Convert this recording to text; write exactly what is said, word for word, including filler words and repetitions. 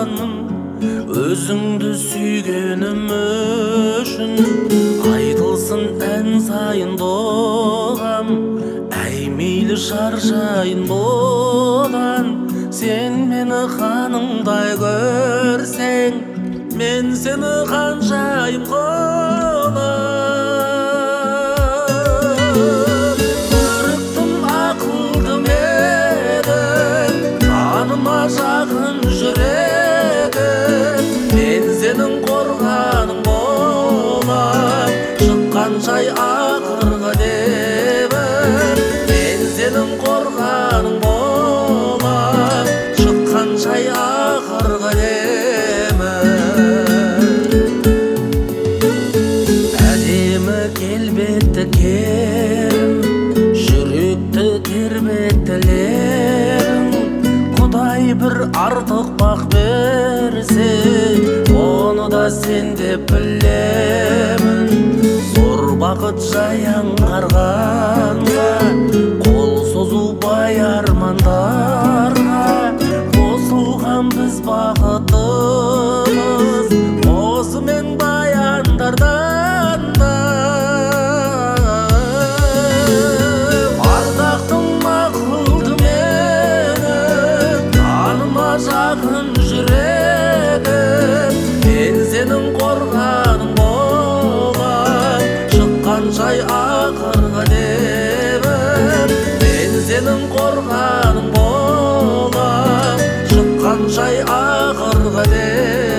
жаным, өзіңді сүйгенім үшін. Айтылсын ән сайын доғам, әй мейлі шаршайын бодан. Сен мені қаныңдай көрсең, мен сені қаншайым қолым. Көріктім ақылдым едің, жаныма жақын жүрегің. Мен сенің қорғаның болам, шыққан жай ақырғы лебің. Мен сенің қорғаның болам, шыққан жай ақырғы лебің. Әдемі келбетті керім, жүректі тербеттілерің. Құдай бір артық бақ берсе, оны да сен деп білемін. Зор бақыт жаяңғарғанға, қол созу бай армандарға. Қосылған біз бақытымыз, осымен баяндардан да. Ардақтым ақылды менің, жаныма жақын жүрегім. Мен сенің қорғаның болам, шыққан жай ақырғы лебім. Мен сенің қорғаның болам, шыққан жай ақырғы лебім.